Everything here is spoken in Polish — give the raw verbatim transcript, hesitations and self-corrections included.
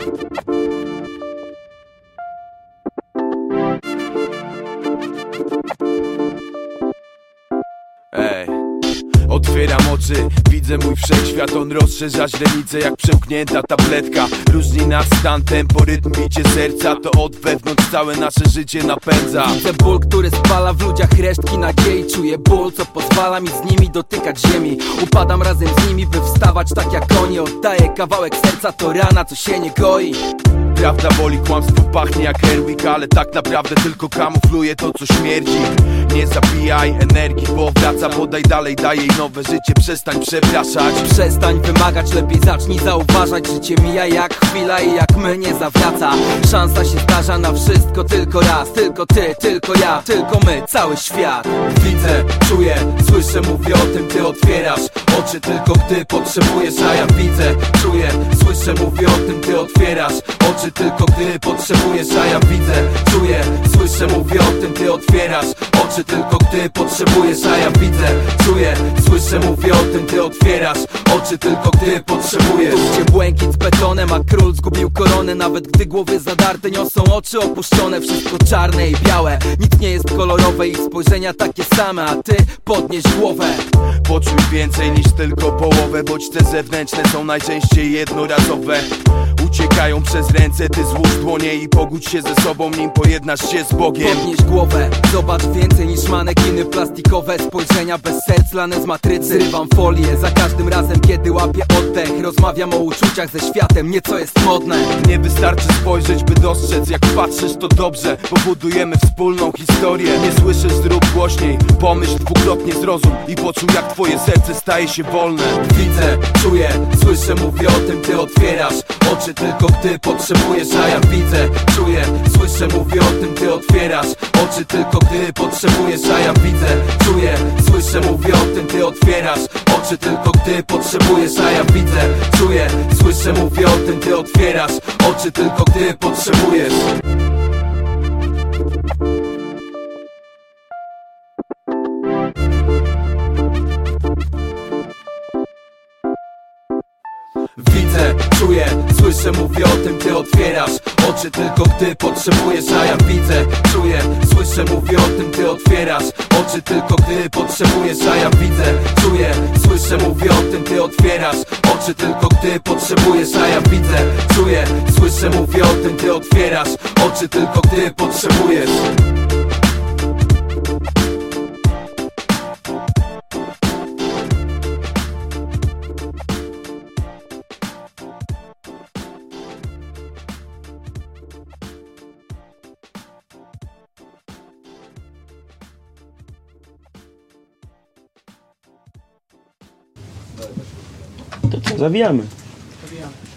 Ej, otwieram oczy, widzę mój wszechświat. On rozszerza źrenice jak przełknięta tabletka. Różni nas stan, tempo, rytm, bicie serca. To od wewnątrz całe nasze życie napędza. Widzę ból, który spala w ludziach resztki nadziei. Czuję ból, co pozwala mi z nimi dotykać ziemi. Upadam razem z nimi, by wstawać tak jak oni. Oddaję kawałek serca, to rana, co się nie goi. Prawda boli, kłamstwo pachnie jak Herwig, ale tak naprawdę tylko kamufluje to, co śmierdzi. Nie zabijaj energii, bo wraca. Podaj dalej, daj jej nowe życie. Przestań przepraszać. Przestań wymagać, lepiej zacznij zauważać. Życie mija jak chwila i jak my nie zawraca. Szansa się zdarza na wszystko tylko raz. Tylko ty, tylko ja, tylko my, cały świat. Widzę, czuję, słyszę, mówię o tym, ty otwierasz oczy tylko gdy potrzebujesz. A ja widzę, czuję, słyszę, mówię o tym, ty otwierasz oczy tylko gdy potrzebujesz. A ja widzę, czuję, słyszę, mówię o tym, ty otwierasz oczy tylko gdy potrzebujesz. A ja widzę, czuję, słyszę, mówię o tym, ty otwierasz oczy tylko gdy potrzebujesz. Tu gdzie błękit z betonem, a król zgubił koronę. Nawet gdy głowy zadarte niosą oczy opuszczone. Wszystko czarne i białe, nic nie jest kolorowe. Ich spojrzenia takie same, a ty podnieś głowę. Poczuj więcej niż tylko połowę. Bodźce zewnętrzne są najczęściej jednorazowe. Uciekają przez ręce, ty złóż dłonie i pogódź się ze sobą, nim pojednasz się z Bogiem. Podnieś głowę, zobacz więcej niż manekiny plastikowe. Spojrzenia bez serc, lane z matrycy. Rywam folię za każdym razem, kiedy łapię oddech. Rozmawiam o uczuciach ze światem, nieco jest modne. Nie wystarczy spojrzeć, by dostrzec. Jak patrzysz, to dobrze, bo budujemy wspólną historię. Nie słyszysz, zrób głośniej. Pomyśl dwukrotnie, zrozum i poczuj, jak twoje serce staje się wolne. Widzę, czuję, słyszę, mówię o tym, ty otwierasz oczy tylko gdy potrzebujesz. A ja widzę, czuję, słyszę, mówię o tym, ty otwierasz oczy tylko gdy potrzebujesz. A ja widzę, czuję, słyszę, mówię o tym, ty otwierasz oczy tylko gdy potrzebujesz. A ja widzę, czuję, słyszę, mówię o tym, ty otwierasz oczy tylko gdy potrzebujesz. Widzę, czuję, słyszę, mówię o tym, ty otwierasz oczy tylko gdy potrzebujesz. A ja widzę, czuję, słyszę, mówię o tym, ty otwierasz oczy tylko gdy potrzebujesz. A ja widzę, czuję, słyszę, mówię o tym, ty otwierasz oczy tylko gdy potrzebujesz. A ja widzę, czuję, słyszę, mówię o tym, ty otwierasz oczy tylko gdy potrzebujesz. To co, zawijamy. Zawijamy.